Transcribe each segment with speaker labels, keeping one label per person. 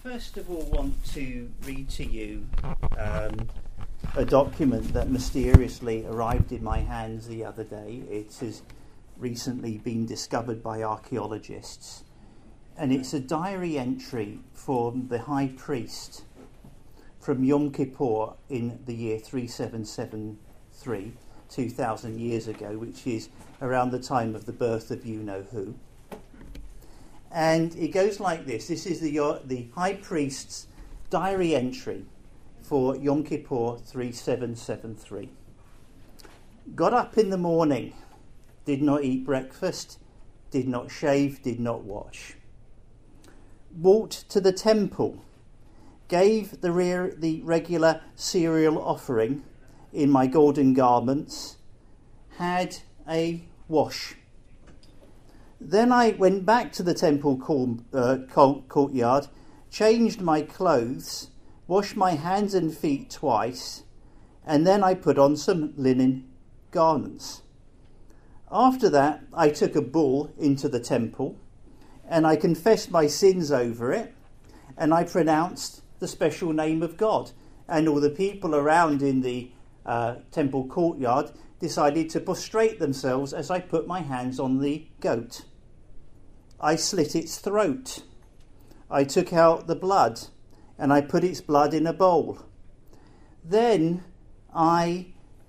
Speaker 1: first of all want to read to you a document that mysteriously arrived in my hands the other day. It has recently been discovered by archaeologists, and it's a diary entry from the high priest from Yom Kippur in the year 3773, 2,000 years ago, which is around the time of the birth of you-know-who. And it goes like this. This is the high priest's diary entry for Yom Kippur 3773. Got up in the morning, did not eat breakfast, did not shave, did not wash. Walked to the temple, gave the regular cereal offering in my golden garments, had a wash. Then I went back to the temple courtyard, changed my clothes, washed my hands and feet twice, and then I put on some linen garments. After that, I took a bull into the temple, and I confessed my sins over it, and I pronounced the special name of God. And all the people around in the temple courtyard decided to prostrate themselves as I put my hands on the goat. I slit its throat. I took out the blood, and I put its blood in a bowl. Then I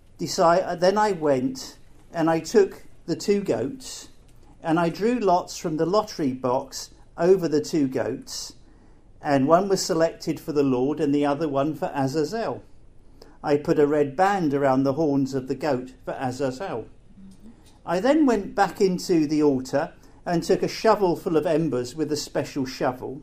Speaker 1: went and I took the two goats, and I drew lots from the lottery box over the two goats, and one was selected for the Lord and the other one for Azazel. I put a red band around the horns of the goat for Azazel. I then went back into the altar and took a shovel full of embers with a special shovel.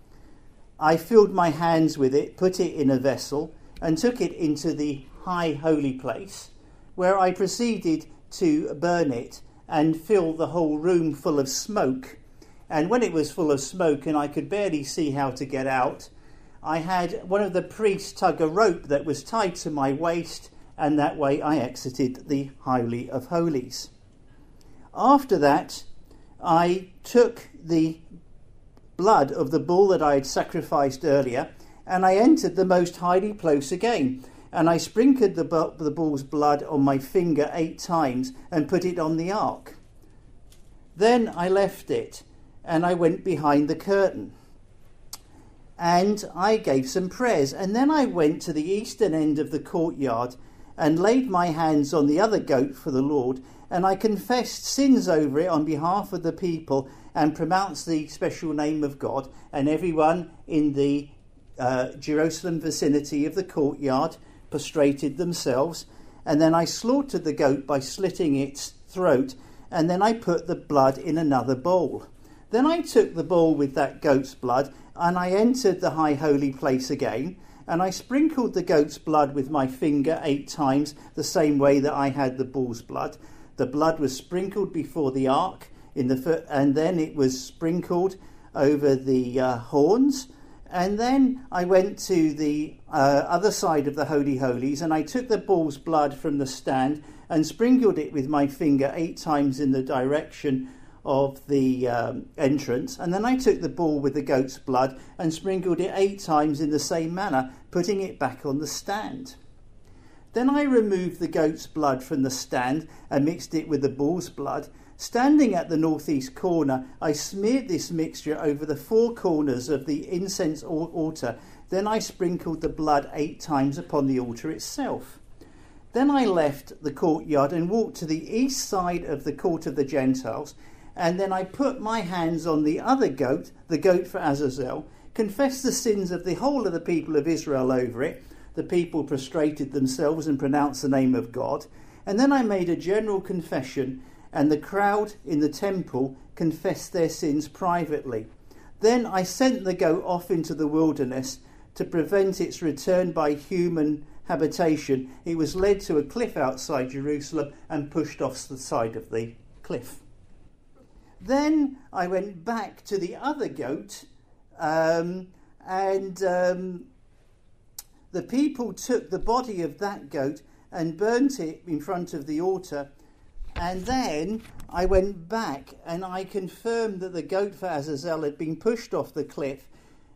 Speaker 1: I filled my hands with it, put it in a vessel, and took it into the high holy place, where I proceeded to burn it and fill the whole room full of smoke. And when it was full of smoke and I could barely see how to get out, I had one of the priests tug a rope that was tied to my waist, and that way I exited the Holy of Holies. After that, I took the blood of the bull that I had sacrificed earlier, and I entered the most holy place again, and I sprinkled the bull's blood on my finger 8 times and put it on the ark. Then I left it, and I went behind the curtain, and I gave some prayers, and then I went to the eastern end of the courtyard and laid my hands on the other goat for the Lord, and I confessed sins over it on behalf of the people and pronounced the special name of God, and everyone in the Jerusalem vicinity of the courtyard prostrated themselves. And then I slaughtered the goat by slitting its throat, and then I put the blood in another bowl. Then I took the bowl with that goat's blood, and I entered the high holy place again, and I sprinkled the goat's blood with my finger 8 times, the same way that I had the bull's blood. The blood was sprinkled before the ark, and then it was sprinkled over the horns. And then I went to the other side of the Holy Holies, and I took the bull's blood from the stand and sprinkled it with my finger 8 times in the direction of the entrance. And then I took the bull with the goat's blood and sprinkled it 8 times in the same manner, putting it back on the stand. Then I removed the goat's blood from the stand and mixed it with the bull's blood. Standing at the northeast corner, I smeared this mixture over the 4 corners of the incense altar. Then I sprinkled the blood 8 times upon the altar itself. Then I left the courtyard and walked to the east side of the court of the Gentiles, and then I put my hands on the other goat, the goat for Azazel, confessed the sins of the whole of the people of Israel over it. The people prostrated themselves and pronounced the name of God. And then I made a general confession, and the crowd in the temple confessed their sins privately. Then I sent the goat off into the wilderness to prevent its return by human habitation. It was led to a cliff outside Jerusalem and pushed off the side of the cliff. Then I went back to the other goat, the people took the body of that goat and burnt it in front of the altar. And then I went back and I confirmed that the goat for Azazel had been pushed off the cliff,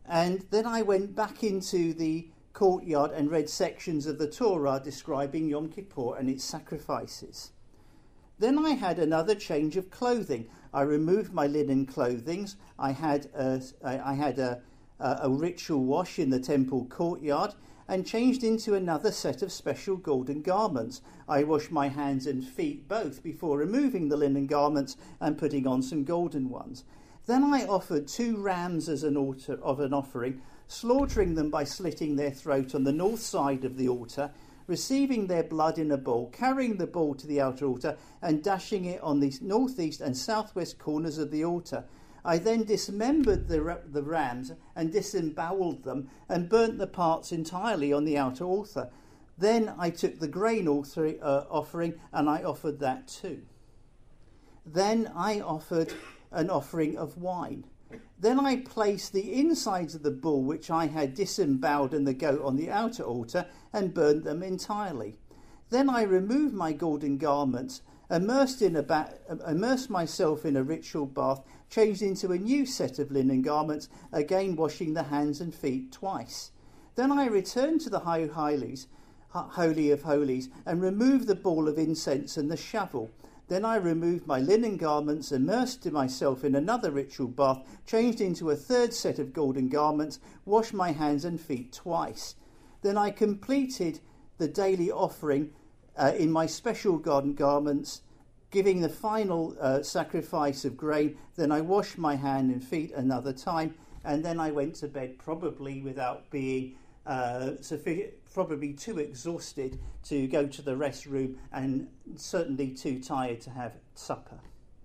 Speaker 1: And then I went back into the courtyard and read sections of the Torah describing Yom Kippur and its sacrifices. Then I had another change of clothing. I removed my linen clothing. I had a ritual wash in the temple courtyard and changed into another set of special golden garments. I washed my hands and feet both before removing the linen garments and putting on some golden ones. Then I offered 2 rams as an offering, slaughtering them by slitting their throat on the north side of the altar, receiving their blood in a bowl, carrying the bowl to the outer altar and dashing it on the northeast and southwest corners of the altar. I then dismembered the rams and disemboweled them and burnt the parts entirely on the outer altar. Then I took the grain offering and I offered that too. Then I offered an offering of wine. Then I placed the insides of the bull which I had disemboweled and the goat on the outer altar and burnt them entirely. Then I removed my golden garments, immersed myself in a ritual bath, changed into a new set of linen garments, again washing the hands and feet twice. Then I returned to the Holy of Holies, and removed the ball of incense and the shovel. Then I removed my linen garments, immersed myself in another ritual bath, changed into a third set of golden garments, washed my hands and feet twice. Then I completed the daily offering in my special golden garments, giving the final sacrifice of grain. Then I washed my hand and feet another time, and then I went to bed, probably without being probably too exhausted to go to the restroom and certainly too tired to have supper.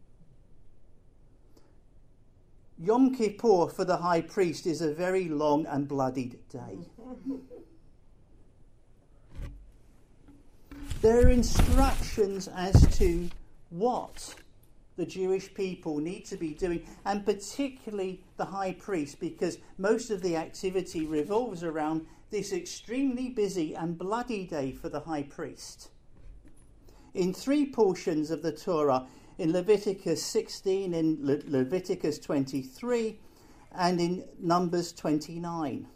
Speaker 1: Yom Kippur for the high priest is a very long and bloodied day. There are instructions as to what the Jewish people need to be doing, and particularly the high priest, because most of the activity revolves around this extremely busy and bloody day for the high priest. In 3 portions of the Torah, in Leviticus 16, in Leviticus 23, and in Numbers 29,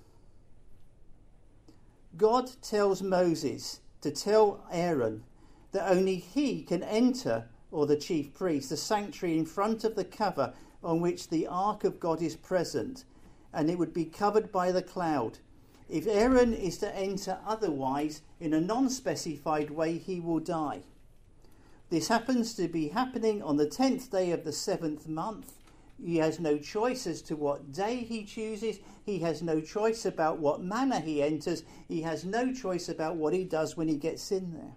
Speaker 1: God tells Moses to tell Aaron that only he can enter, or the chief priest, the sanctuary in front of the cover on which the ark of God is present, and it would be covered by the cloud. If Aaron is to enter otherwise, in a non-specified way, he will die. This happens to be happening on the 10th day of the 7th month. He has no choice as to what day he chooses. He has no choice about what manner he enters. He has no choice about what he does when he gets in there.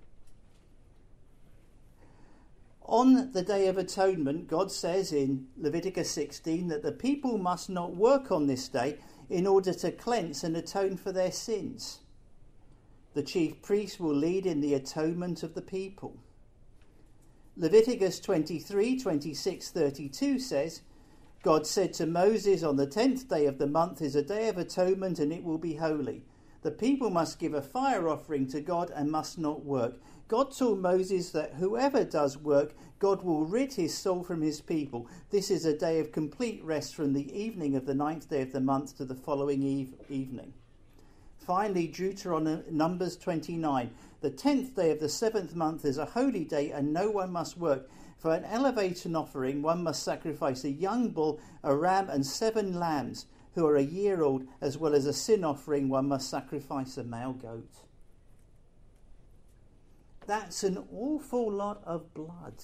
Speaker 1: On the Day of Atonement, God says in Leviticus 16 that the people must not work on this day in order to cleanse and atone for their sins. The chief priest will lead in the atonement of the people. Leviticus 23, 26, 32 says, God said to Moses, on the 10th day of the month is a day of atonement, and it will be holy. The people must give a fire offering to God and must not work. God told Moses that whoever does work, God will rid his soul from his people. This is a day of complete rest from the evening of the 9th day of the month to the following evening. Finally, Numbers 29. The 10th day of the 7th month is a holy day, and no one must work. For an elevation offering, one must sacrifice a young bull, a ram, and 7 lambs who are a year old, as well as a sin offering, one must sacrifice a male goat. That's an awful lot of blood.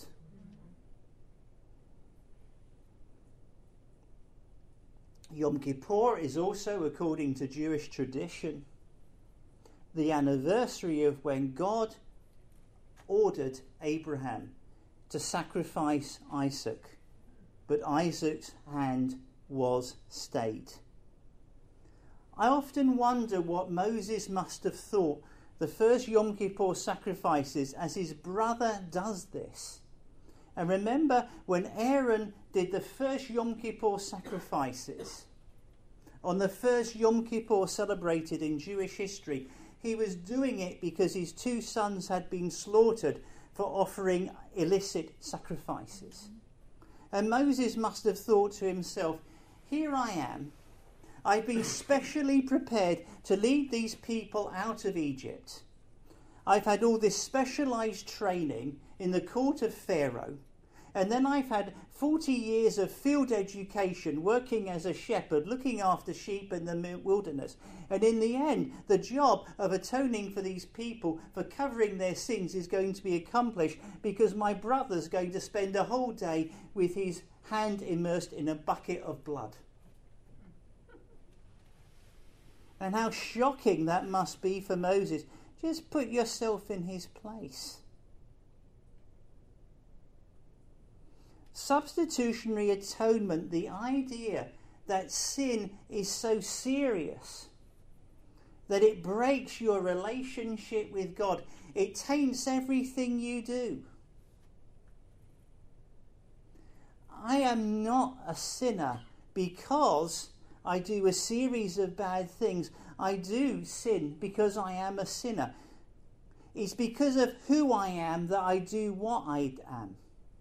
Speaker 1: Yom Kippur is also, according to Jewish tradition, the anniversary of when God ordered Abraham to sacrifice Isaac, but Isaac's hand was stayed. I often wonder what Moses must have thought the first Yom Kippur sacrifices as his brother does this. And remember, when Aaron did the first Yom Kippur sacrifices, on the first Yom Kippur celebrated in Jewish history, he was doing it because his 2 sons had been slaughtered for offering illicit sacrifices. And Moses must have thought to himself, here I am, I've been specially prepared to lead these people out of Egypt. I've had all this specialised training in the court of Pharaoh. And then I've had 40 years of field education working as a shepherd, looking after sheep in the wilderness. And in the end, the job of atoning for these people, for covering their sins, is going to be accomplished because my brother's going to spend a whole day with his hand immersed in a bucket of blood. And how shocking that must be for Moses. Just put yourself in his place. Substitutionary atonement, the idea that sin is so serious that it breaks your relationship with God. It taints everything you do. I am not a sinner because I do a series of bad things. I do sin because I am a sinner. It's because of who I am that I do what I am.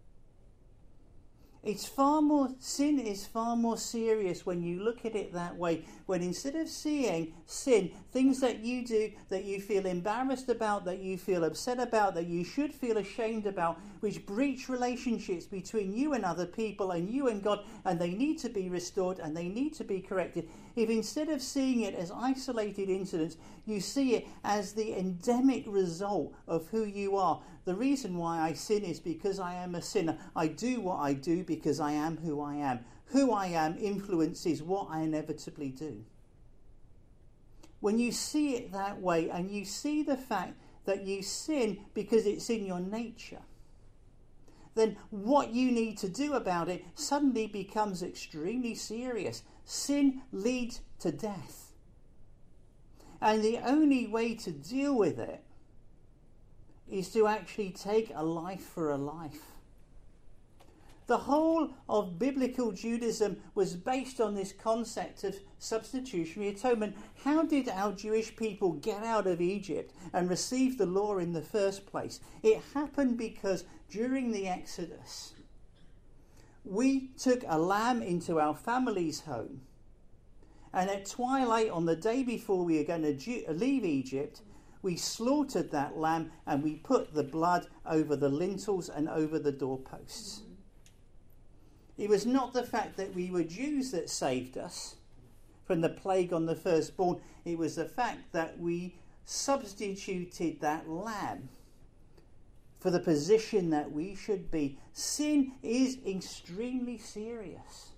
Speaker 1: Sin is far more serious when you look at it that way. When instead of seeing sin, things that you do that you feel embarrassed about, that you feel upset about, that you should feel ashamed about, which breach relationships between you and other people and you and God, and they need to be restored and they need to be corrected. If instead of seeing it as isolated incidents, you see it as the endemic result of who you are. The reason why I sin is because I am a sinner. I do what I do because I am who I am. Who I am influences what I inevitably do. When you see it that way and you see the fact that you sin because it's in your nature, then what you need to do about it suddenly becomes extremely serious. Sin leads to death. And the only way to deal with it is to actually take a life for a life. The whole of biblical Judaism was based on this concept of substitutionary atonement. How did our Jewish people get out of Egypt and receive the law in the first place? It happened because during the Exodus, we took a lamb into our family's home, and at twilight on the day before we were going to leave Egypt, we slaughtered that lamb and we put the blood over the lintels and over the doorposts. It was not the fact that we were Jews that saved us from the plague on the firstborn. It was the fact that we substituted that lamb for the position that we should be. Sin is extremely serious.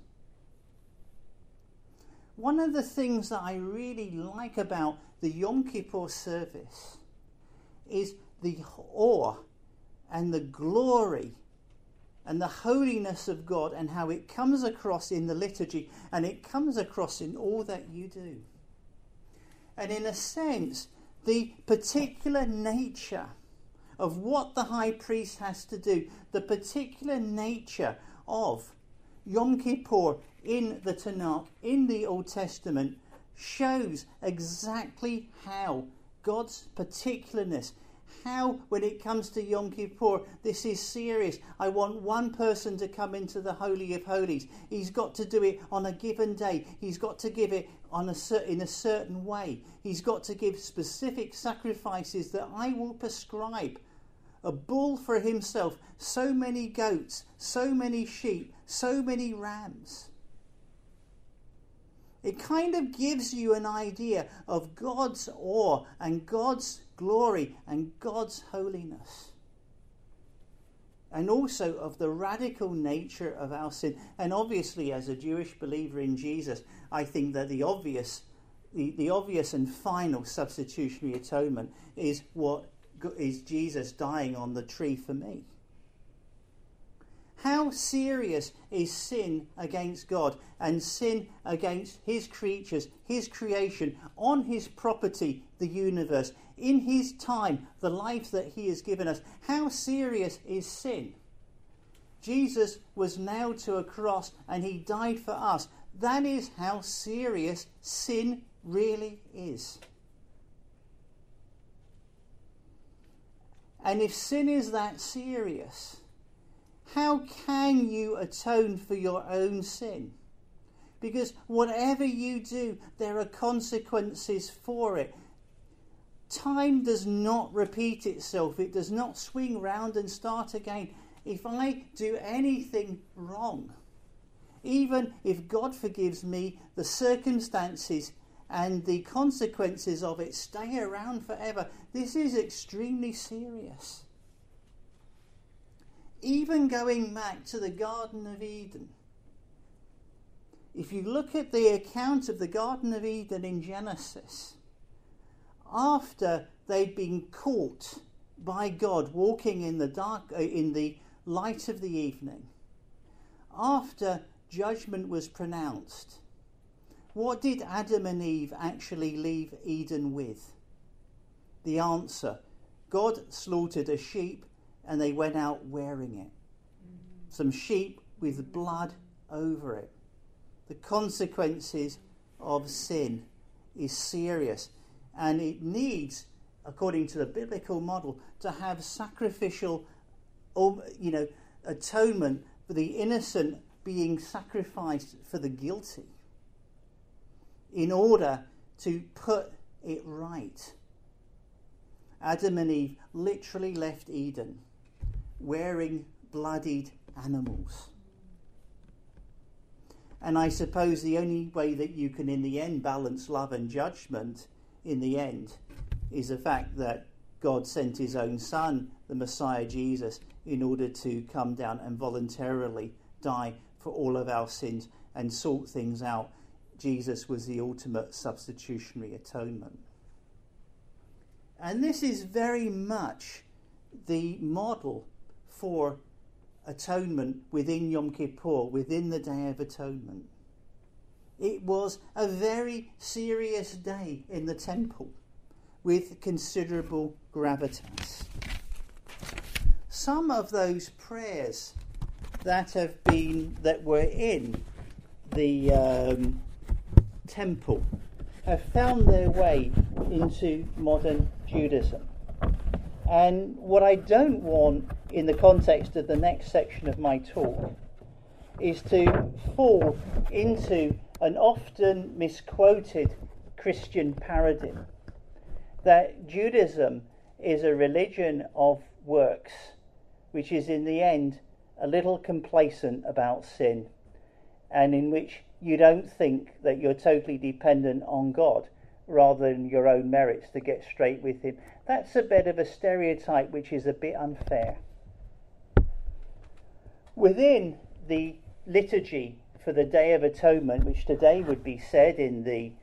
Speaker 1: One of the things that I really like about the Yom Kippur service is the awe and the glory and the holiness of God, and how it comes across in the liturgy and it comes across in all that you do. And in a sense, the particular nature of what the high priest has to do, the particular nature of Yom Kippur in the Tanakh, in the Old Testament, shows exactly how God's particularness, how when it comes to Yom Kippur, this is serious. I want one person to come into the Holy of Holies. He's got to do it on a given day. He's got to give it in a certain way. He's got to give specific sacrifices that I will prescribe. A bull for himself, so many goats, so many sheep, so many rams. It kind of gives you an idea of God's awe and God's glory and God's holiness. And also of the radical nature of our sin. And obviously, as a Jewish believer in Jesus, I think that the obvious and final substitutionary atonement is Jesus dying on the tree for me. How serious is sin against God and sin against his creatures, his creation, on his property, the universe, in his time, the life that he has given us? How serious is sin? Jesus was nailed to a cross and he died for us. That is how serious sin really is. And if sin is that serious, how can you atone for your own sin? Because whatever you do, there are consequences for it. Time does not repeat itself. It does not swing round and start again. If I do anything wrong, even if God forgives me, the circumstances and the consequences of it stay around forever. This is extremely serious. Even going back to the Garden of Eden. If you look at the account of the Garden of Eden in Genesis, after they'd been caught by God walking in the light of the evening, after judgment was pronounced, what did Adam and Eve actually leave Eden with? The answer: God slaughtered a sheep and they went out wearing it. Some sheep with blood over it. The consequences of sin is serious, and it needs, according to the biblical model, to have sacrificial, atonement for the innocent being sacrificed for the guilty in order to put it right. Adam and Eve literally left Eden wearing bloodied animals. And I suppose the only way that you can in the end balance love and judgment in the end is the fact that God sent his own son, the Messiah Jesus, in order to come down and voluntarily die for all of our sins and sort things out. Jesus was the ultimate substitutionary atonement. And this is very much the model for atonement within Yom Kippur, within the Day of Atonement. It was a very serious day in the temple with considerable gravitas. Some of those prayers that were in the temple have found their way into modern Judaism. And what I don't want in the context of the next section of my talk is to fall into an often misquoted Christian paradigm that Judaism is a religion of works, which is in the end a little complacent about sin, and in which you don't think that you're totally dependent on God rather than your own merits to get straight with him. That's a bit of a stereotype which is a bit unfair. Within the liturgy for the Day of Atonement, which today would be said in the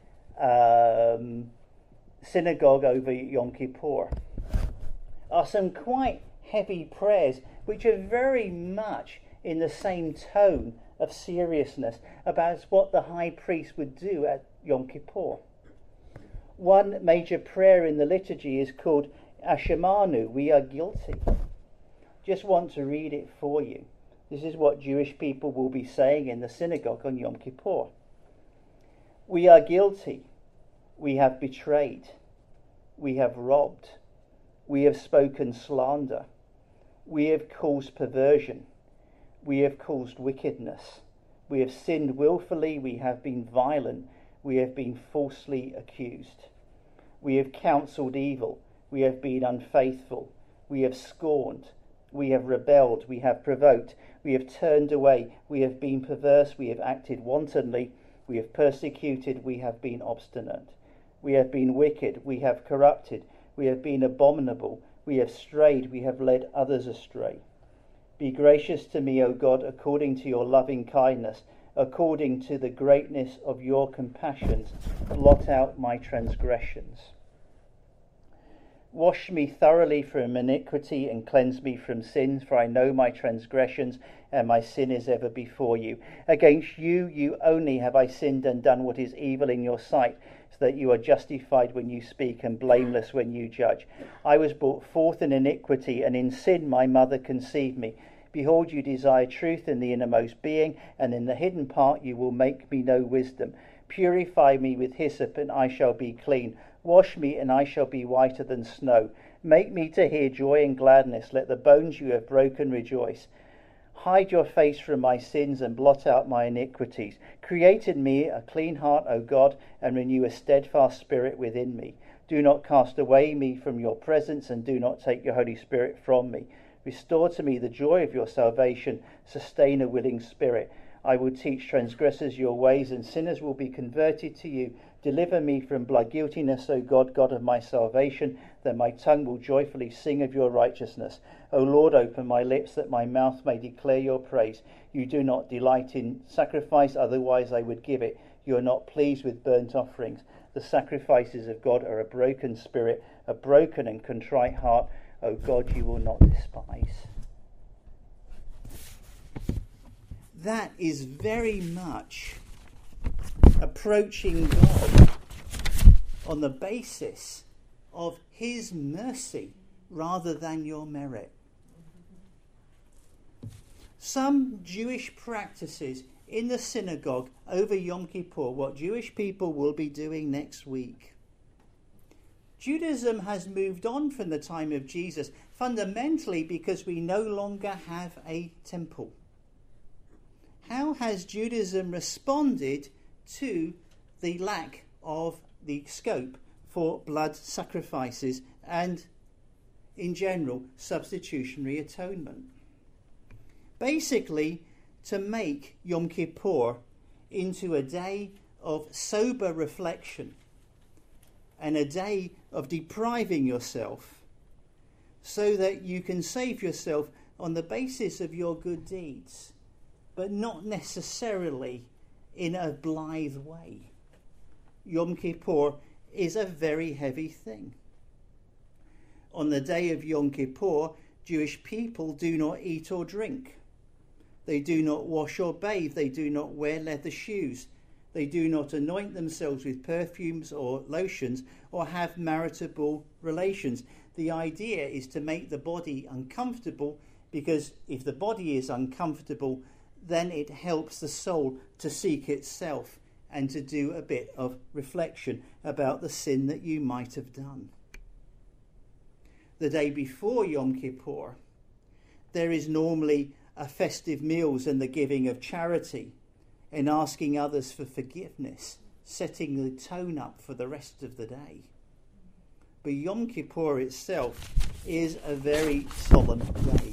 Speaker 1: synagogue over Yom Kippur, are some quite heavy prayers which are very much in the same tone of seriousness about what the high priest would do at Yom Kippur. One major prayer in the liturgy is called Ashemanu, we are guilty. Just want to read it for you. This is what Jewish people will be saying in the synagogue on Yom Kippur. We are guilty. We have betrayed. We have robbed. We have spoken slander. We have caused perversion. We have caused wickedness. We have sinned willfully. We have been violent. We have been falsely accused. We have counselled evil. We have been unfaithful. We have scorned. We have rebelled. We have provoked. We have turned away. We have been perverse. We have acted wantonly. We have persecuted. We have been obstinate. We have been wicked. We have corrupted. We have been abominable. We have strayed. We have led others astray. Be gracious to me, O God, according to your loving kindness, according to the greatness of your compassions. Blot out my transgressions. Wash me thoroughly from iniquity and cleanse me from sins, for I know my transgressions and my sin is ever before you. Against you, you only have I sinned and done what is evil in your sight, so that you are justified when you speak and blameless when you judge. I was brought forth in iniquity, and in sin my mother conceived me. Behold, you desire truth in the innermost being, and in the hidden part you will make me know wisdom. Purify me with hyssop, and I shall be clean. Wash me, and I shall be whiter than snow. Make me to hear joy and gladness. Let the bones you have broken rejoice. Hide your face from my sins and blot out my iniquities. Create in me a clean heart, O God, and renew a steadfast spirit within me. Do not cast away me from your presence, and do not take your Holy Spirit from me. Restore to me the joy of your salvation. Sustain a willing spirit. I will teach transgressors your ways, and sinners will be converted to you. Deliver me from blood guiltiness, O God, God of my salvation, that my tongue will joyfully sing of your righteousness. O Lord, open my lips, that my mouth may declare your praise. You do not delight in sacrifice, otherwise I would give it. You are not pleased with burnt offerings. The sacrifices of God are a broken spirit, a broken and contrite heart. O God, you will not despise. That is very much approaching God on the basis of his mercy rather than your merit. Some Jewish practices in the synagogue over Yom Kippur, what Jewish people will be doing next week. Judaism has moved on from the time of Jesus, fundamentally because we no longer have a temple. How has Judaism responded to the lack of the scope for blood sacrifices and, in general, substitutionary atonement? Basically, to make Yom Kippur into a day of sober reflection and a day of depriving yourself so that you can save yourself on the basis of your good deeds, but not necessarily in a blithe way. Yom Kippur is a very heavy thing. On the day of Yom Kippur, Jewish people do not eat or drink. They do not wash or bathe. They do not wear leather shoes. They do not anoint themselves with perfumes or lotions or have marital relations. The idea is to make the body uncomfortable, because if the body is uncomfortable, then it helps the soul to seek itself and to do a bit of reflection about the sin that you might have done. The day before Yom Kippur, there is normally a festive meals and the giving of charity and asking others for forgiveness, setting the tone up for the rest of the day. But Yom Kippur itself is a very solemn day.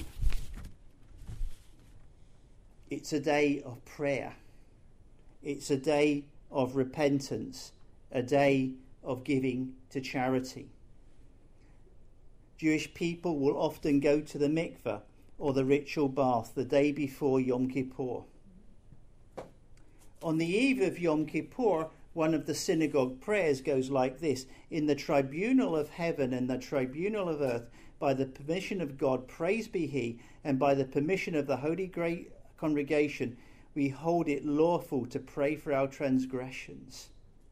Speaker 1: It's a day of prayer. It's a day of repentance, a day of giving to charity. Jewish people will often go to the mikveh or the ritual bath the day before Yom Kippur. On the eve of Yom Kippur, one of the synagogue prayers goes like this: "In the tribunal of heaven and the tribunal of earth, by the permission of God, praise be he, and by the permission of the holy great congregation, we hold it lawful to pray for our transgressions."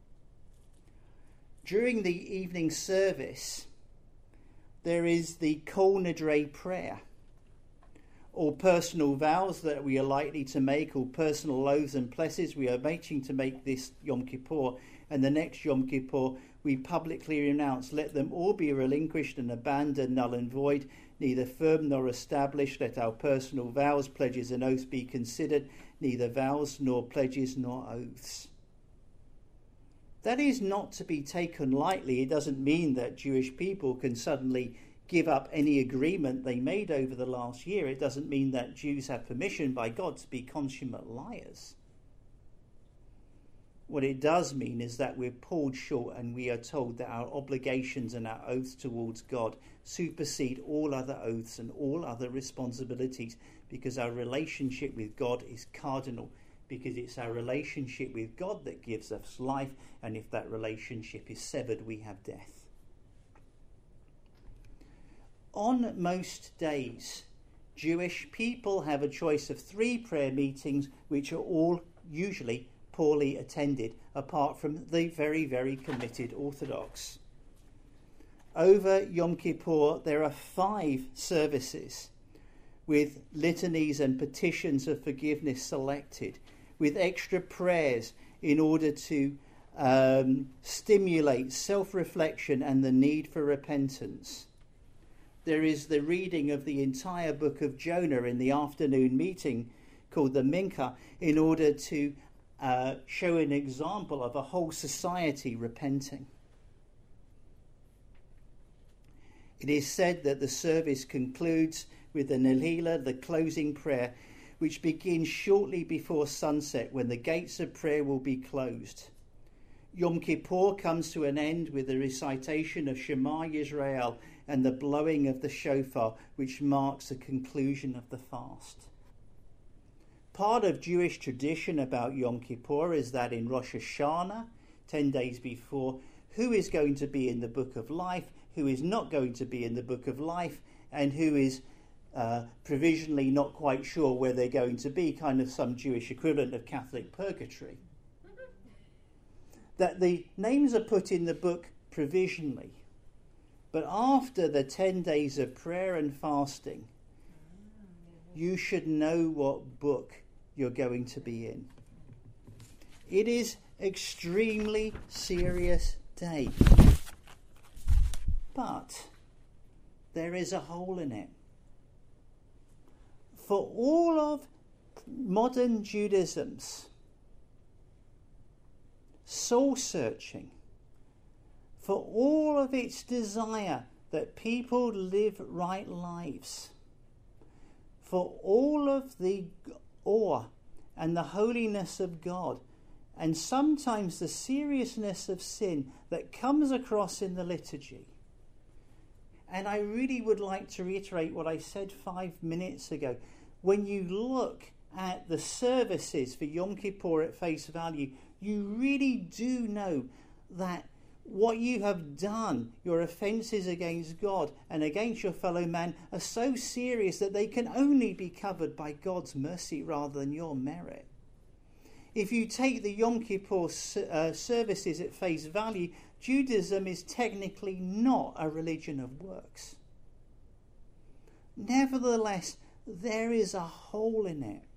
Speaker 1: During the evening service, there is the Kol Nidre prayer. All personal vows that we are likely to make, all personal oaths and pledges we are making to make this Yom Kippur and the next Yom Kippur, we publicly renounce. Let them all be relinquished and abandoned, null and void, neither firm nor established. Let our personal vows, pledges and oaths be considered, neither vows nor pledges nor oaths. That is not to be taken lightly. It doesn't mean that Jewish people can suddenly give up any agreement they made over the last year. It doesn't mean that Jews have permission by God to be consummate liars. What it does mean is that we're pulled short and we are told that our obligations and our oaths towards God supersede all other oaths and all other responsibilities, because our relationship with God is cardinal, because it's our relationship with God that gives us life, and if that relationship is severed, we have death. On most days, Jewish people have a choice of 3 prayer meetings, which are all usually poorly attended, apart from the very, very committed Orthodox. Over Yom Kippur, there are 5 services with litanies and petitions of forgiveness selected, with extra prayers in order to stimulate self-reflection and the need for repentance. There is the reading of the entire book of Jonah in the afternoon meeting called the Mincha, in order to show an example of a whole society repenting. It is said that the service concludes with the Nehila, the closing prayer, which begins shortly before sunset, when the gates of prayer will be closed. Yom Kippur comes to an end with the recitation of Shema Yisrael and the blowing of the shofar, which marks the conclusion of the fast. Part of Jewish tradition about Yom Kippur is that in Rosh Hashanah, 10 days before, who is going to be in the book of life, who is not going to be in the book of life, and who is provisionally not quite sure where they're going to be, kind of some Jewish equivalent of Catholic purgatory. That the names are put in the book provisionally, but after the 10 days of prayer and fasting, you should know what book you're going to be in. It is extremely serious day, but there is a hole in it. For all of modern Judaism's soul searching, for all of its desire that people live right lives, for all of the awe and the holiness of God, and sometimes the seriousness of sin that comes across in the liturgy. And I really would like to reiterate what I said 5 minutes ago. When you look at the services for Yom Kippur at face value, you really do know that what you have done, your offences against God and against your fellow man, are so serious that they can only be covered by God's mercy rather than your merit. If you take the Yom Kippur services at face value, Judaism is technically not a religion of works. Nevertheless, there is a hole in it.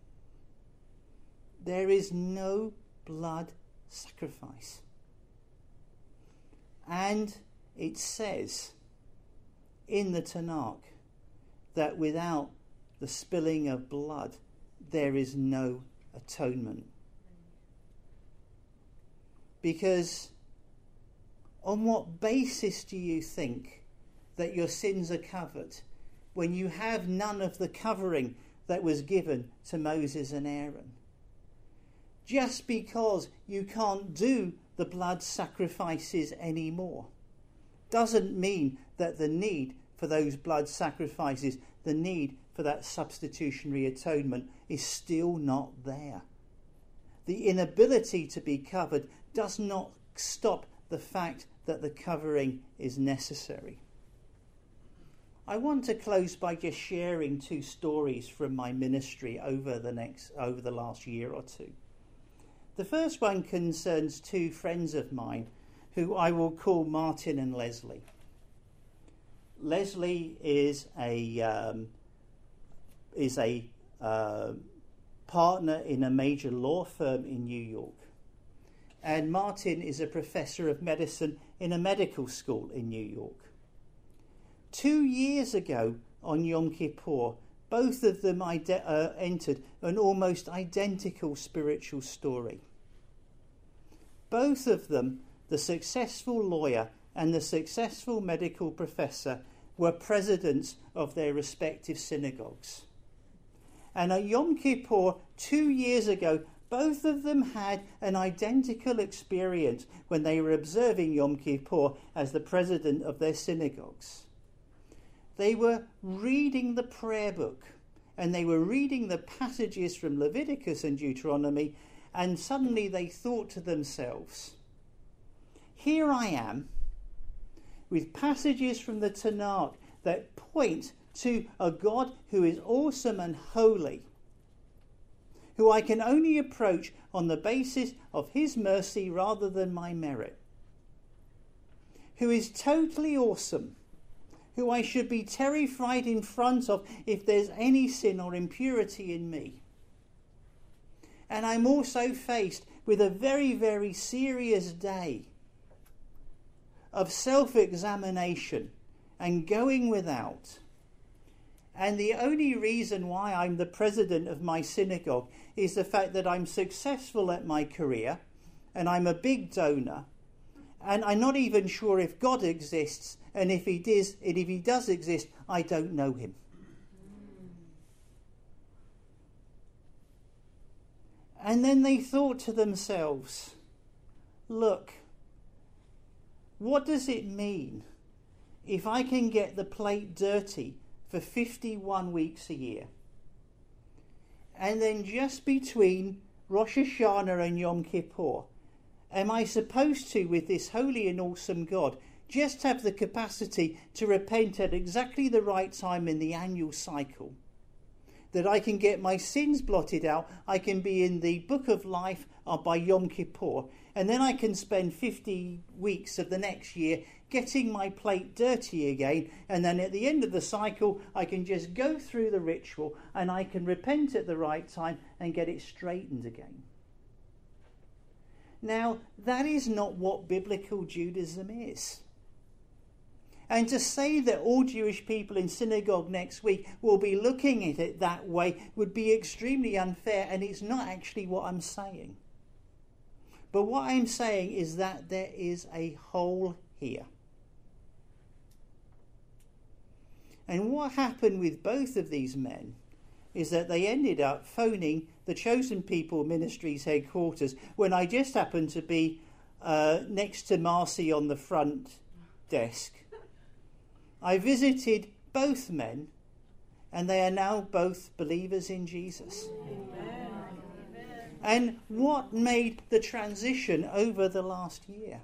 Speaker 1: There is no blood sacrifice. And it says in the Tanakh that without the spilling of blood, there is no atonement. Because on what basis do you think that your sins are covered when you have none of the covering that was given to Moses and Aaron? Just because you can't do the blood sacrifices anymore doesn't mean that the need for those blood sacrifices, the need for that substitutionary atonement, is still not there. The inability to be covered does not stop the fact that the covering is necessary. I want to close by just sharing 2 stories from my ministry over the last year or two. The first one concerns 2 friends of mine who I will call Martin and Leslie. Leslie is a partner in a major law firm in New York. And Martin is a professor of medicine in a medical school in New York. 2 years ago on Yom Kippur, both of them entered an almost identical spiritual story. Both of them, the successful lawyer and the successful medical professor, were presidents of their respective synagogues. And at Yom Kippur 2 years ago, both of them had an identical experience when they were observing Yom Kippur as the president of their synagogues. They were reading the prayer book, and they were reading the passages from Leviticus and Deuteronomy, and suddenly they thought to themselves, here I am with passages from the Tanakh that point to a God who is awesome and holy, who I can only approach on the basis of his mercy rather than my merit, who is totally awesome, who I should be terrified in front of if there's any sin or impurity in me. And I'm also faced with a very, very serious day of self-examination and going without. And the only reason why I'm the president of my synagogue is the fact that I'm successful at my career and I'm a big donor. And I'm not even sure if God exists, and if he does exist, I don't know him. And then they thought to themselves, look, what does it mean if I can get the plate dirty for 51 weeks a year? And then just between Rosh Hashanah and Yom Kippur, am I supposed to, with this holy and awesome God, just have the capacity to repent at exactly the right time in the annual cycle? That I can get my sins blotted out, I can be in the book of life by Yom Kippur, and then I can spend 50 weeks of the next year getting my plate dirty again, and then at the end of the cycle I can just go through the ritual and I can repent at the right time and get it straightened again. Now, that is not what biblical Judaism is. And to say that all Jewish people in synagogue next week will be looking at it that way would be extremely unfair, and it's not actually what I'm saying. But what I'm saying is that there is a hole here. And what happened with both of these men is that they ended up phoning the Chosen People Ministries headquarters when I just happened to be next to Marcy on the front desk. I visited both men, and they are now both believers in Jesus. Amen. And what made the transition over the last year?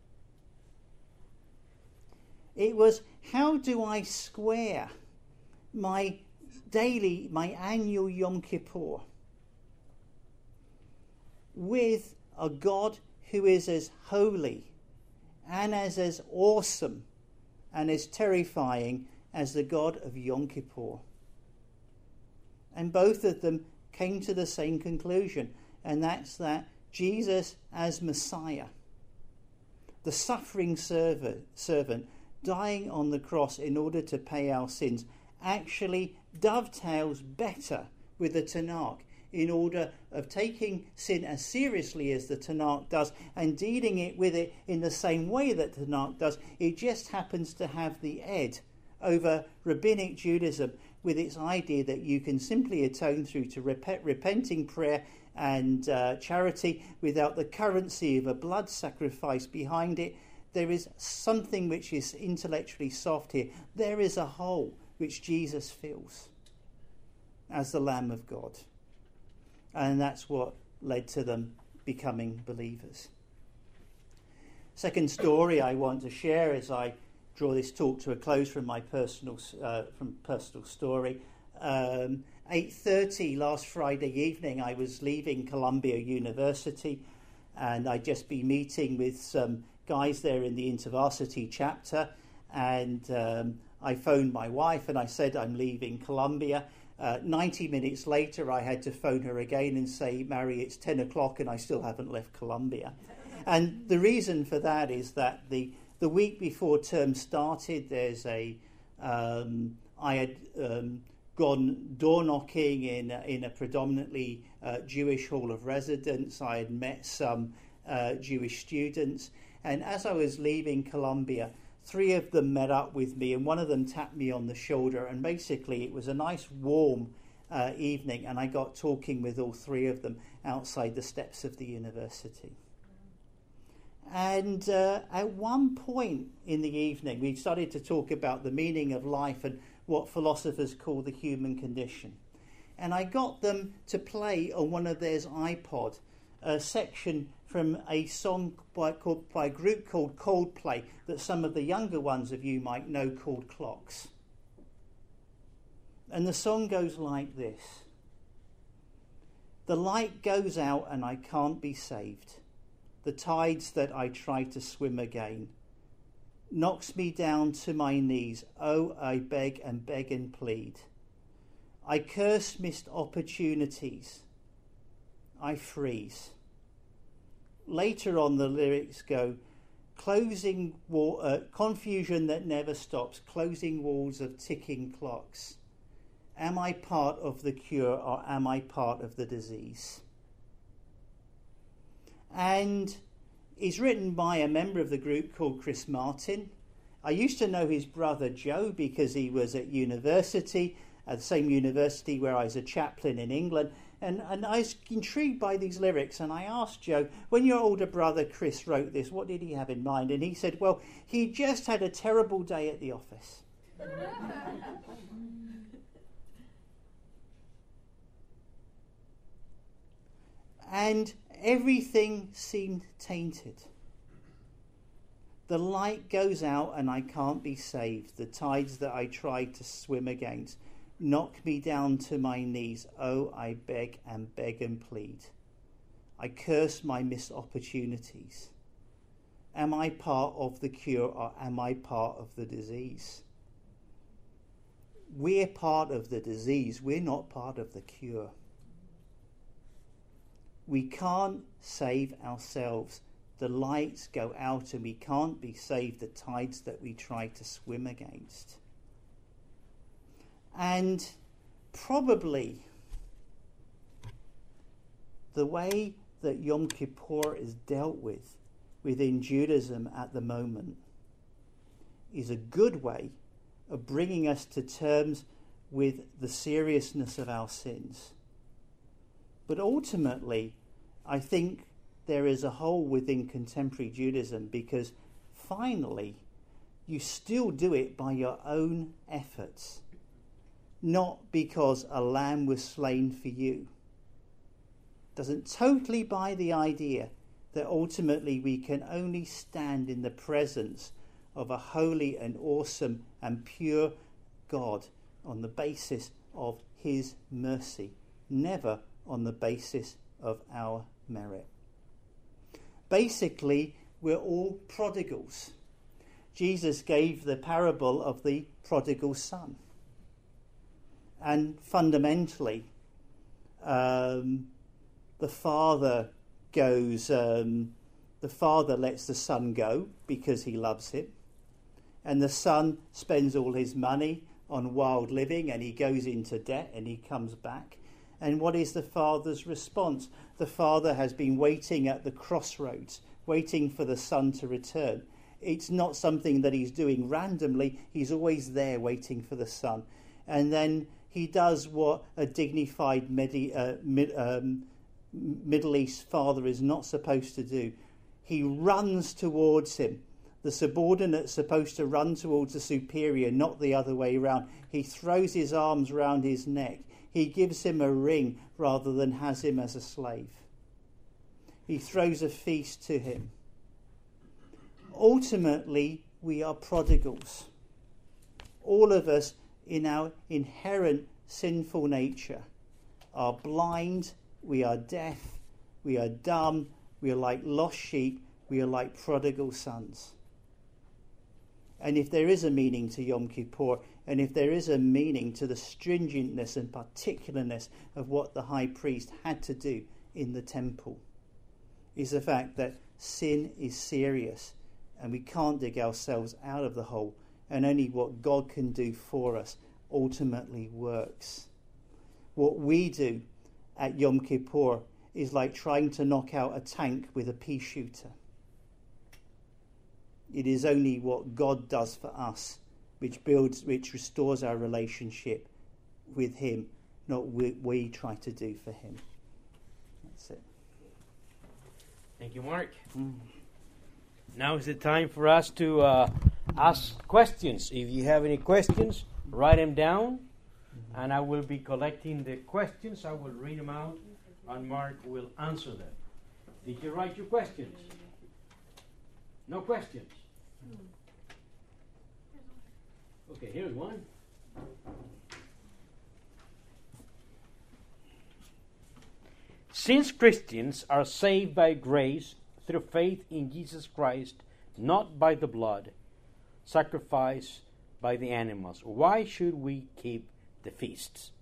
Speaker 1: It was, how do I square my annual Yom Kippur with a God who is as holy and as awesome and as terrifying as the God of Yom Kippur? And both of them came to the same conclusion, and that's that Jesus as Messiah, the suffering servant dying on the cross in order to pay our sins, actually dovetails better with the Tanakh in order of taking sin as seriously as the Tanakh does and dealing with it in the same way that the Tanakh does. It just happens to have the ed over Rabbinic Judaism with its idea that you can simply atone through to repenting prayer and charity without the currency of a blood sacrifice behind it. There is something which is intellectually soft here. There is a hole which Jesus fills as the Lamb of God. And that's what led to them becoming believers. Second story I want to share as I draw this talk to a close from my personal story. 8:30 last Friday evening, I was leaving Columbia University, and I'd just been meeting with some guys there in the InterVarsity chapter, and I phoned my wife and I said I'm leaving Columbia. 90 minutes later, I had to phone her again and say, Mary, it's 10 o'clock and I still haven't left Columbia. And the reason for that is that the week before term started, I had gone door knocking in a predominantly Jewish hall of residence. I had met some Jewish students, and as I was leaving Columbia, 3 of them met up with me, and one of them tapped me on the shoulder, and basically it was a nice warm evening, and I got talking with all 3 of them outside the steps of the university. And at one point in the evening, we started to talk about the meaning of life and what philosophers call the human condition. And I got them to play on one of theirs iPod a section from a song by a group called Coldplay that some of the younger ones of you might know, called Clocks. And the song goes like this. The light goes out and I can't be saved. The tides that I try to swim again knocks me down to my knees. Oh, I beg and beg and plead. I curse missed opportunities. I freeze. Later on, the lyrics go, confusion that never stops, closing walls of ticking clocks. Am I part of the cure or am I part of the disease? And it's written by a member of the group called Chris Martin. I used to know his brother Joe because he was at university, at the same university where I was a chaplain in England. And I was intrigued by these lyrics, and I asked Joe, when your older brother Chris wrote this, what did he have in mind? And he said, well, he just had a terrible day at the office. And everything seemed tainted. The light goes out and I can't be saved. The tides that I tried to swim against knock me down to my knees. Oh, I beg and plead. I curse my missed opportunities. Am I part of the cure or am I part of the disease? We're part of the disease. We're not part of the cure. We can't save ourselves. The lights go out and we can't be saved, the tides that we try to swim against. And probably the way that Yom Kippur is dealt with within Judaism at the moment is a good way of bringing us to terms with the seriousness of our sins. But ultimately, I think there is a hole within contemporary Judaism because finally you still do it by your own efforts, not because a lamb was slain for you. Doesn't totally buy the idea that ultimately we can only stand in the presence of a holy and awesome and pure God on the basis of his mercy, never on the basis of our merit. Basically, we're all prodigals. Jesus gave the parable of the prodigal son. And fundamentally, the father lets the son go because he loves him. And the son spends all his money on wild living and he goes into debt and he comes back. And what is the father's response? The father has been waiting at the crossroads, waiting for the son to return. It's not something that he's doing randomly. He's always there waiting for the son. And then he does what a dignified Middle East father is not supposed to do. He runs towards him. The subordinate's supposed to run towards the superior, not the other way around. He throws his arms round his neck. He gives him a ring rather than has him as a slave. He throws a feast to him. Ultimately, we are prodigals. All of us, in our inherent sinful nature, are blind, we are deaf, we are dumb, we are like lost sheep, we are like prodigal sons. And if there is a meaning to Yom Kippur, and if there is a meaning to the stringentness and particularness of what the high priest had to do in the temple, is the fact that sin is serious and we can't dig ourselves out of the hole, and only what God can do for us ultimately works. What we do at Yom Kippur is like trying to knock out a tank with a pea shooter. It is only what God does for us which restores our relationship with him, not what we try to do for him. That's it.
Speaker 2: Thank you, Mark. Now is the time for us to ask questions. If you have any questions, write them down, and I will be collecting the questions. I will read them out, and Mark will answer them. Did you write your questions? No questions? Okay, here's one. Since Christians are saved by grace through faith in Jesus Christ, not by the blood sacrificed by the animals, why should we keep the feasts?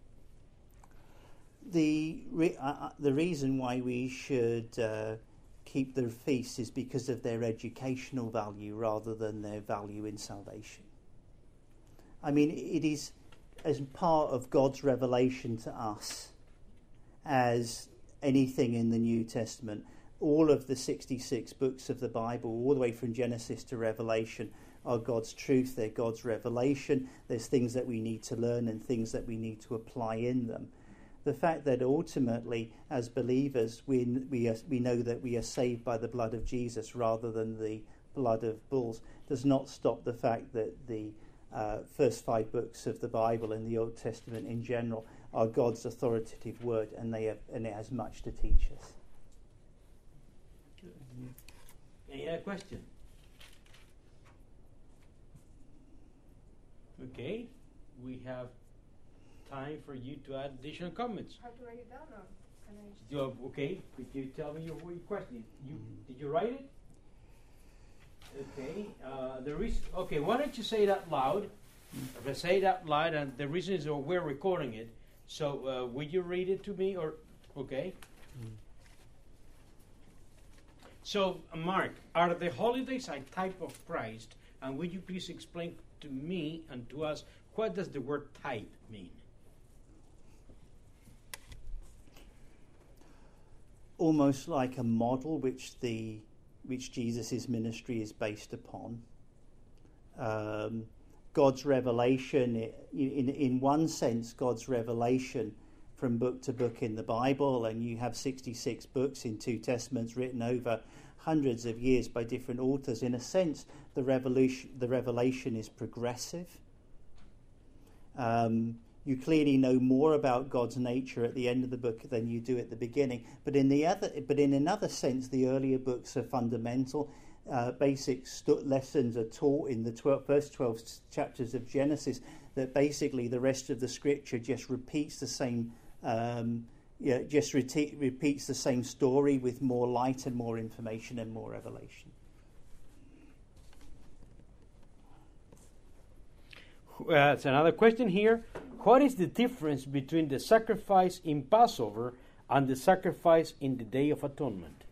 Speaker 1: The reason why we should keep the feasts is because of their educational value rather than their value in salvation. I mean, it is as part of God's revelation to us as anything in the New Testament. All of the 66 books of the Bible, all the way from Genesis to Revelation, are God's truth. They're God's revelation. There's things that we need to learn and things that we need to apply in them. The fact that ultimately, as believers, we know that we are saved by the blood of Jesus rather than the blood of bulls does not stop the fact that the first 5 books of the Bible and the Old Testament in general are God's authoritative word, and it has much to teach us.
Speaker 2: Any other question? Okay, we have time for you to add additional comments.
Speaker 3: How to write it down, or can I just...
Speaker 2: Okay, could you tell me your question? Did you write it? Okay, okay, why don't you say it out loud? If I say it out loud, and the reason is we're recording it, so would you read it to me, or okay? So, Mark, are the holidays a type of Christ? And would you please explain to me and to us, what does the word type mean?
Speaker 1: Almost like a model which Jesus' ministry is based upon. God's revelation, in one sense, God's revelation from book to book in the Bible, and you have 66 books in 2 Testaments written over hundreds of years by different authors. In a sense, the revelation is progressive. You clearly know more about God's nature at the end of the book than you do at the beginning. But in another sense, the earlier books are fundamental. Basic lessons are taught in the first 12 chapters of Genesis. That basically the rest of the Scripture just repeats the same. Repeats the same story with more light and more information and more revelation.
Speaker 2: That's another question here. What is the difference between the sacrifice in Passover and the sacrifice in the Day of Atonement?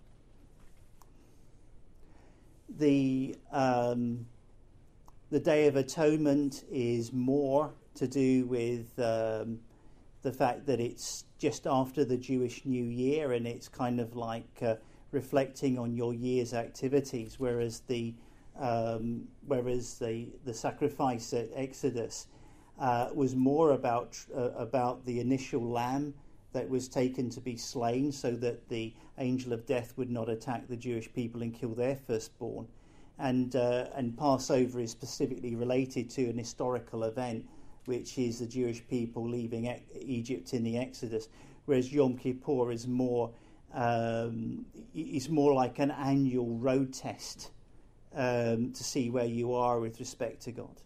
Speaker 1: The Day of Atonement is more to do with the fact that it's just after the Jewish New Year, and it's kind of like reflecting on your year's activities, whereas the sacrifice at Exodus was more about the initial lamb that was taken to be slain, so that the angel of death would not attack the Jewish people and kill their firstborn. And Passover is specifically related to an historical event, which is the Jewish people leaving Egypt in the Exodus, whereas Yom Kippur is more like an annual road test to see where you are with respect to God.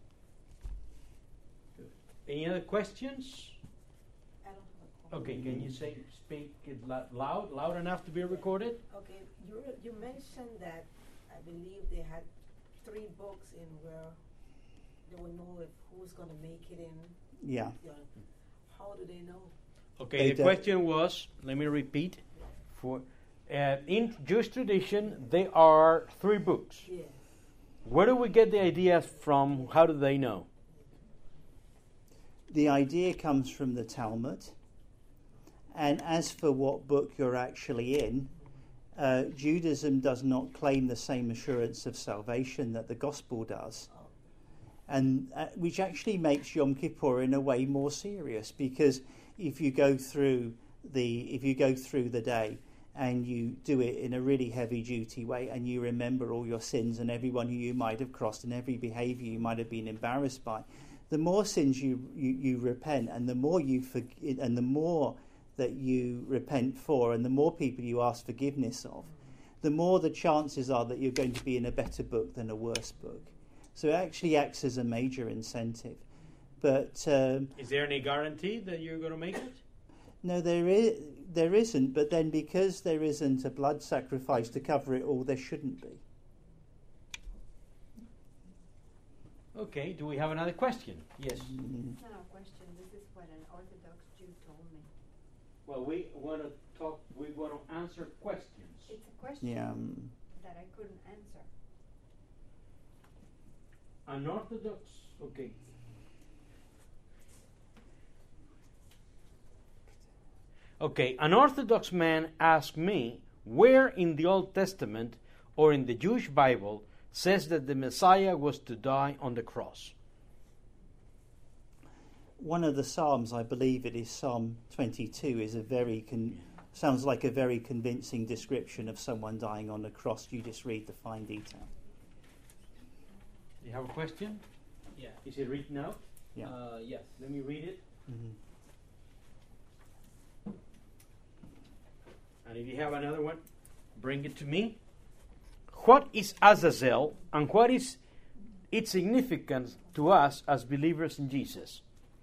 Speaker 2: Any other questions?
Speaker 3: I don't have a
Speaker 2: Okay, can you speak it loud enough to be recorded?
Speaker 3: Okay, you mentioned that I believe they had 3 books in where they will know if who's going to make it in.
Speaker 1: Yeah.
Speaker 3: How do they know?
Speaker 2: Okay, the question was, let me repeat. In Jewish tradition, there are 3 books.
Speaker 3: Yeah.
Speaker 2: Where do we get the ideas from? How do they know?
Speaker 1: The idea comes from the Talmud. And as for what book you're actually in, Judaism does not claim the same assurance of salvation that the gospel does. And which actually makes Yom Kippur in a way more serious, because if you go through the day and you do it in a really heavy duty way, and you remember all your sins and everyone who you might have crossed and every behavior you might have been embarrassed by, the more sins you repent, and the more and the more that you repent for, and the more people you ask forgiveness of, the more the chances are that you're going to be in a better book than a worse book. So it actually acts as a major incentive. But
Speaker 2: is there any guarantee that you're going to make it?
Speaker 1: No, there isn't. But then, because there isn't a blood sacrifice to cover it all, there shouldn't be.
Speaker 2: Okay, do we have another question? Yes.
Speaker 3: It's not a question. This is what an Orthodox Jew told me.
Speaker 2: Well, we want to talk. We want to answer questions.
Speaker 4: It's a question
Speaker 1: Yeah.
Speaker 4: that I couldn't answer.
Speaker 2: Unorthodox. Okay. Okay, an Orthodox man asked me where in the Old Testament or in the Jewish Bible says that the Messiah was to die on the cross.
Speaker 1: One of the Psalms, I believe it is Psalm 22, is sounds like a very convincing description of someone dying on the cross. You just read the fine detail.
Speaker 2: You have a question?
Speaker 5: Yeah.
Speaker 2: Is it written out?
Speaker 1: Yeah.
Speaker 5: Yes.
Speaker 2: Let me read it.
Speaker 1: Mm-hmm.
Speaker 2: And if you have another one, bring it to me. What is Azazel and what is its significance to us as believers in Jesus?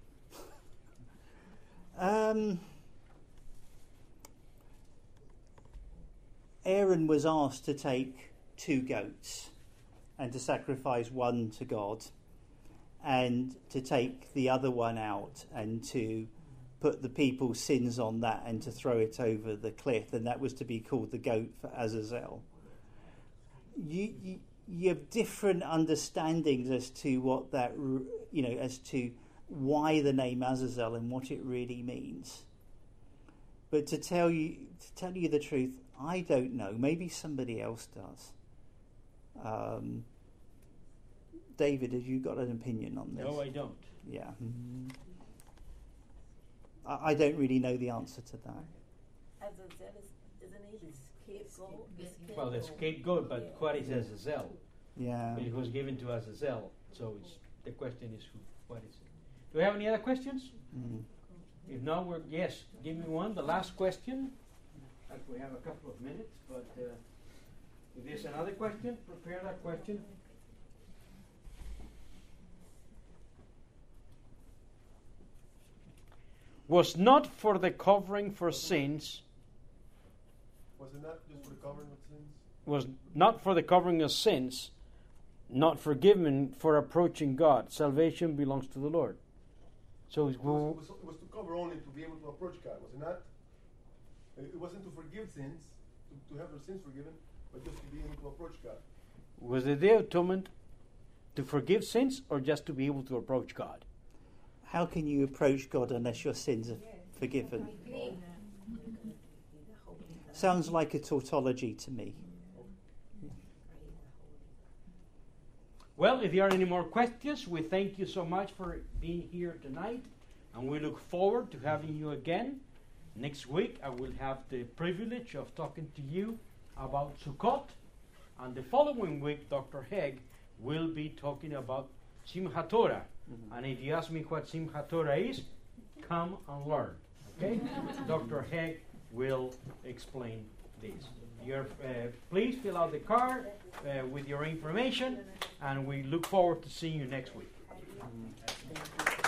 Speaker 1: Aaron was asked to take 2 goats and to sacrifice one to God and to take the other one out and to put the people's sins on that and to throw it over the cliff, and that was to be called the goat for Azazel. You have different understandings as to what that, as to why the name Azazel and what it really means. But to tell you the truth, I don't know. Maybe somebody else does. David, have you got an opinion on this?
Speaker 2: No, I don't.
Speaker 1: Yeah. I don't really know the answer to that.
Speaker 3: Azazel isn't he the scapegoat?
Speaker 2: Well, the scapegoat, but what is Azazel?
Speaker 1: Yeah.
Speaker 2: It was given to Azazel, so the question is what is it? Do we have any other questions?
Speaker 1: Mm.
Speaker 2: If not, yes, give me one. The last question. We have a couple of minutes, but if there's another question, prepare that question. Was not for the covering for sins.
Speaker 6: Wasn't that just for the covering of sins?
Speaker 2: Was not for the covering of sins, not forgiven for approaching God. Salvation belongs to the Lord. So
Speaker 6: It was to cover only to be able to approach God, was it not? It wasn't to forgive sins, to have their sins forgiven, but just to be able to approach God.
Speaker 2: was the Day of Atonement to forgive sins or just to be able to approach God?
Speaker 1: How can you approach God unless your sins are forgiven? Sounds like a tautology to me.
Speaker 2: Well, if there are any more questions, we thank you so much for being here tonight, and we look forward to having you again. Next week, I will have the privilege of talking to you about Sukkot, and the following week, Dr. Hegg will be talking about Simchat Torah. Mm-hmm. And if you ask me what Simchat Torah is, come and learn. Okay? Dr. Hegg will explain this. Please fill out the card with your information, and we look forward to seeing you next week.